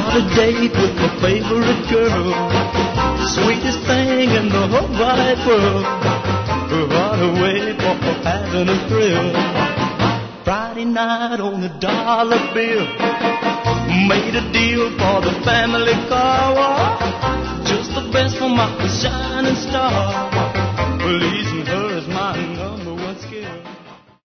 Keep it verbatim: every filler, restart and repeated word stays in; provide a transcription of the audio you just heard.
out a date with my favorite girl, sweetest thing in the whole wide world. What a way for having a thrill. Friday night on a dollar bill, made a deal for the family car. Just the best for my shining star. Please